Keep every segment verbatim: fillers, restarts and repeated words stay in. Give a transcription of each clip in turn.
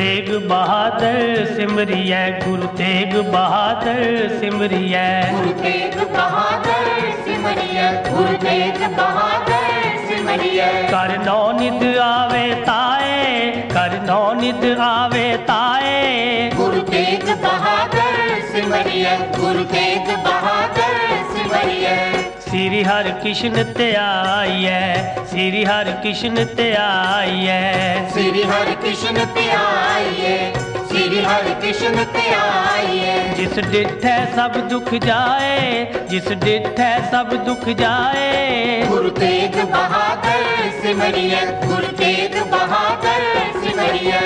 तेग बहादुर सिमरियै, गुरु तेग बहादुर सिमरियै, गुरु तेग बहादुर सिमरियै, गुरु तेग बहादुर सिमरियै। कर नौ निध आवे ताए, कर नौ निध आवे ताए, गुरु तेग बहादुर सिमरियै, गुरु तेग बहादुर सिमरियै। श्री हर कृष्ण ते आइयै, श्री हर कृष्ण ते आइयै, श्री हर कृष्ण ते आइए, श्री हर कृष्ण ते आइए। जिस डिठै सब दुख जाए, जिस डिठै सब दुख जाए, गुरु तेग बहादुर सिमरियै, गुरु तेग बहादुर सिमरियै।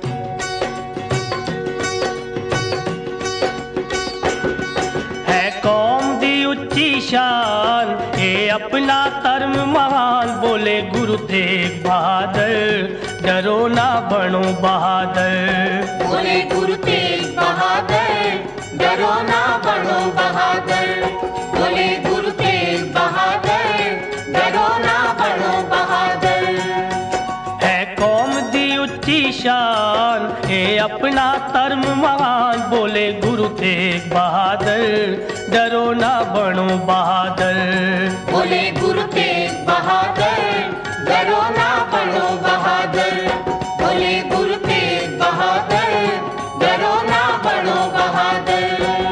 है कौम दी उच्ची शान, ये अपना धर्म महान, बोले गुरु तेग बहादुर, डरो ना बनो बहादुर, बोले गुरु तेग बहादुर, डरो ना बनो बहादुर, बोले गुरु तेग बहादुर, डरो ना बनो बहादुर। है कौम दी उच्ची शान, ये अपना धर्म महान, बोले गुरु तेग बहादुर, डरो ना बनो बहादुर, बोले गुरु तेग बहादुर, डरो ना बनो बहादुर, बोले गुरु तेग बहादुर, डरो ना बनो बहादुर।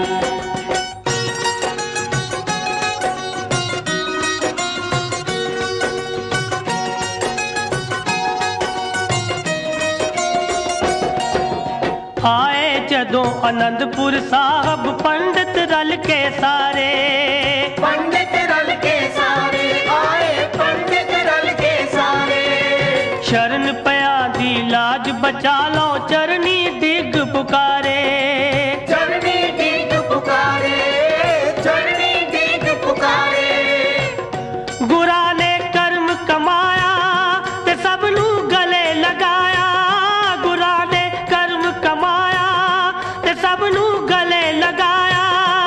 आए जदों आनंदपुर साहब पंडित रल के सारे, पंडित रल के सारे आए, पंडित रल के सारे। शरण पया दी लाज बचा लो, चरनी डिग पुकारे, चरनी डिग पुकारे, चरनी डिग पुकारे। गुरा ने कर्म कमाया ते सब नू गले लगाया, गुरा ने कर्म कमाया ते सब नू गले लगाया।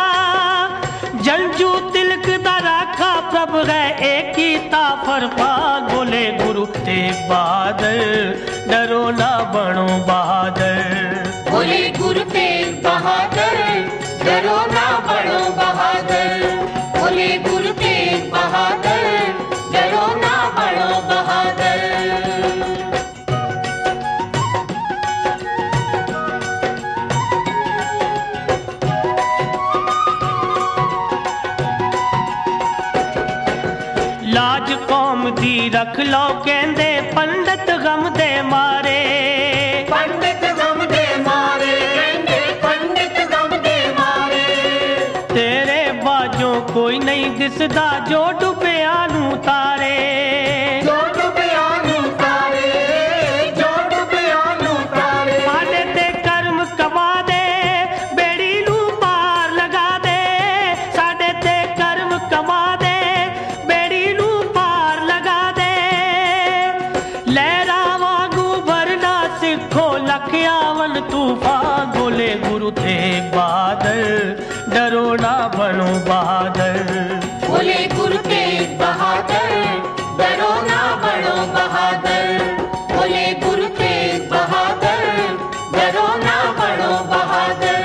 जंजू तिलक दा राखा प्रभ है, एक ही ता फरमान, बोले गुरु तेग बहादुर, डरो ना बनो बहादुर, बोले गुरु तेग बहादुर, डरो ना बनो बहादुर, बोले गुरु तेग बहादुर, डरो ना बनो बहादुर। लाज कौम दी रख लो कहंदे पंडित गम दे मारे, पंडित गम दे मारे, कहंदे पंडित गम दे मारे। तेरे बाजों कोई नहीं दिसदा, जो डुबिया नू तारे, जो डुबिया नू तारे, जो डुबिया नू तारे। साडे ते कर्म कमा दे, बेड़ी नू पार लगा दे, साडे ते कर्म कमा दे, बेड़ी नू पार लगा दे। लहरा वांगू भरना सिखो, लख आवन तूफान, बोले गुरु तेग बहादुर, डरो ना बनो बहादुर, बोले गुरु तेग बहादुर, डरो ना बनो बहादुर, बोले गुरु तेग बहादुर, डरो ना बनो बहादुर।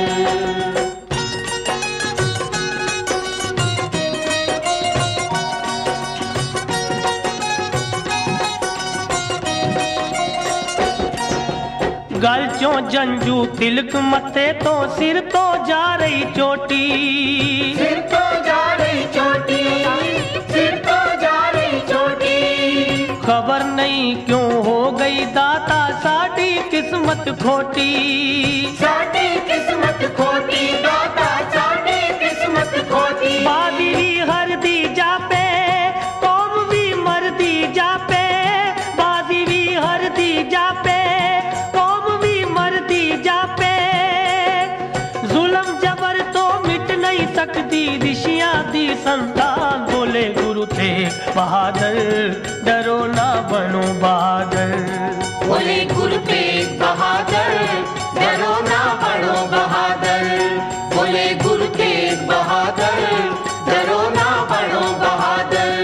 गल चों जंजू तिलक मत्थे तो सिर तो जा रही चोटी, सिर तो जा रही चोटी, सिर तो जा रही चोटी। खबर नहीं क्यों हो गई दाता साडी किस्मत खोटी, साडी किस्मत खोटी दाता, साडी किस्मत खोटी। बादी भी हर दी जापे, कौम भी मर दी जापे, बादी भी हर दी जापे, कौम भी मर दी जापे। जुल्म जबर तो मिट नहीं सकती, ऋषियां दी संतान, बोले गुरु तेग बहादुर, डरो ना बनो बहादुर, बोले गुरु तेग बहादुर, डरो ना बनो बहादुर, बोले गुरु तेग बहादुर, डरो ना बनो बहादुर।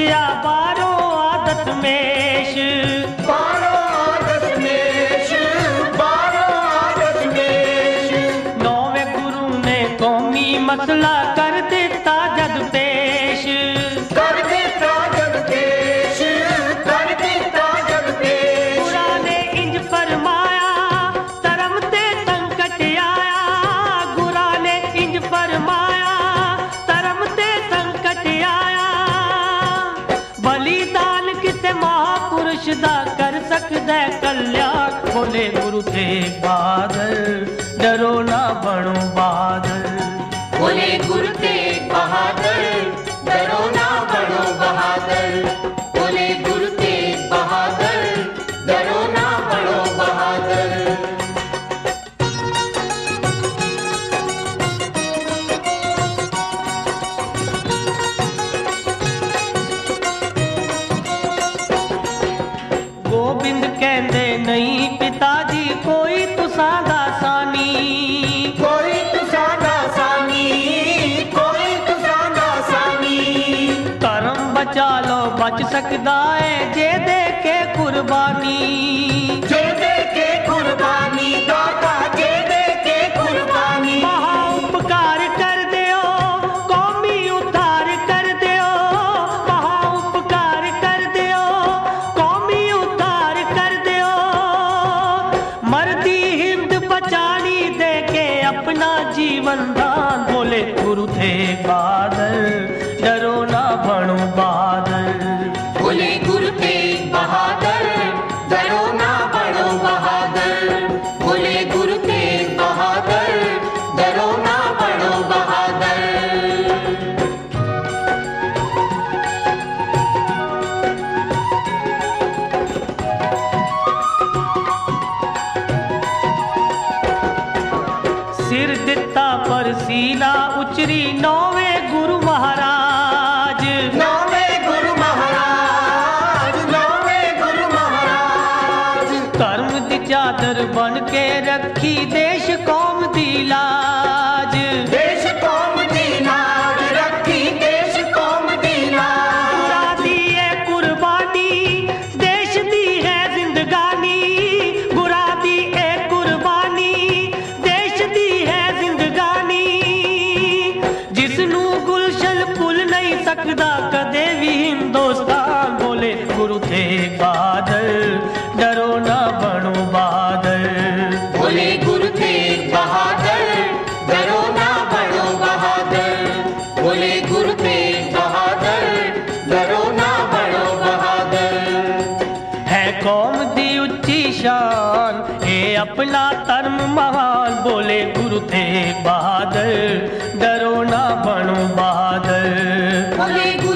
दसिया बारो आदत मेश, बारो आदत मेश, बारो आदत मेश। नौवे गुरु ने कौमी मसला कर दिता जग पेश, कर देता जग पेश, कर देता जग पेश। कुराने इंज फरमाया धर्म ते संकट आया, कुराने इंज फरमाया धर्म ते संकट आया। बलिदान किसे महापुरुष दा कर सकदा कल्याण, बोले गुरु तेग बहादुर डरो ना बनो बहादुर। बोले गुरु तेग बहादुर डरो ना बनो बहादुर। बोले गुरु तेग बहादुर डरो ना बनो बहादुर। गोबिंद कहंदे नहीं पिताजी कोई तुसां दा सानी, कोई तुसा दा सानी, कोई तुसा दा सानी। धर्म बचा लो बच सकदा है जे दे के कुर्बानी, जे दे के कुर्बानी दाता, जे दे के कुर्बानी। महा उपकार कर दियो कौमी उद्धार कर दियो, महा उपकार कर दियो कौमी उद्धार कर दियो। मर्दी हिंद बचानी दे के अपना जीवन दान, बोले गुरु तेग बहादुर डरो ना बनो बहादुर। बोले गुरु तेग बहादुर डरो ना बनो बहादुर। बोले गुरु तेग बहादुर डरो ना बनो बहादुर। सिर दिता पर सीना उचरी नौवे गुरु महाराज, नौवे गुरु महाराज, नौवे गुरु महाराज। धर्म दी चादर बन के रखी देश कौम दी लाज, देश कौम दी लाज रखी, देश कौम दी लाज। गुरा दी है कुर्बानी देश दी है जिंदगानी, गुरा दी है कुर्बानी देश दी है जिंदगानी। जिसनू गुलशन भुल नहीं सकदा कदे भी हिंदुस्तान, बोले गुरु तेग बहादुर डरो ना बनो बहादुर। बोले गुरु तेग बहादुर डरो ना बनो बहादुर। बोले गुरु तेग बहादुर डरो ना बनो बहादुर। है कौम दी उच्ची शान ये अपना धर्म महान, बोले गुरु तेग बहादुर डरो ना बनो बहादुर। बोले